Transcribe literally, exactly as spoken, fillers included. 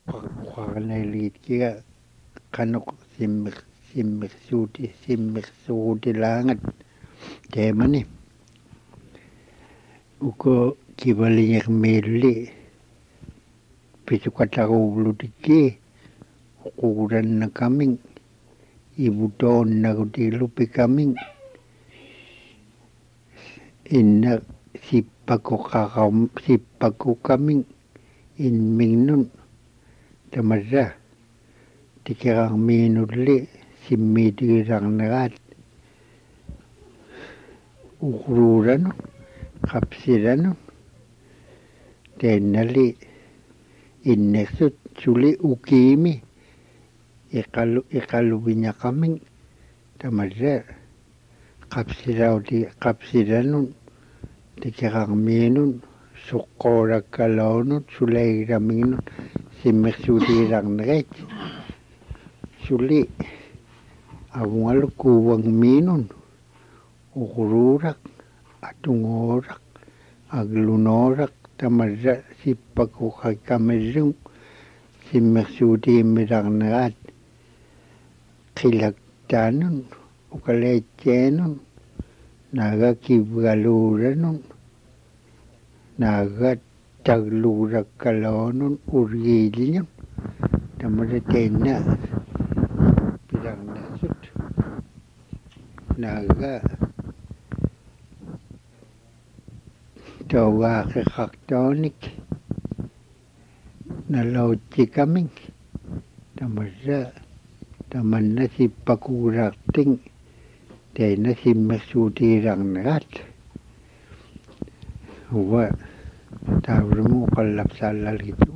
Quaqanaliit kiga qanuq simmiq simmiqsuuti simmiqsuutilaangat teemani uko kivaliñermiilli pisuqataruuvlutikki uqurannakamin ivutoonnagutiilupikamin inna sippakoqaram sippakukamin inminnun tamarra tikerarmiinulli simmiitigisarneraat uqruuranu qapsiranu teennali innersut suli ukiimi iqalu iqaluviñaqamin tamarra qapsirauti qapsiranun tikerarmiinun suqqoorakkaloonut suleigiramingnut simmiqsuutigisarnerait suli avungalu kuuvangmiinun uqruuraq atungooraq aglunooraq tamarra sippakuqakamirrun simmiqsuutiimmisarneraat qilaktaanun ukaleittianun naagakivgaluuranun naagatagluurakkaloonun urgiiliñun tamarra teenna pisarnersut naaga taugaaqeqartoonik nalautsikamin tamarra tamanna sippakuusarting teenna simmiqsuutigisarneraat uva taavrumu qallapsaallalgitu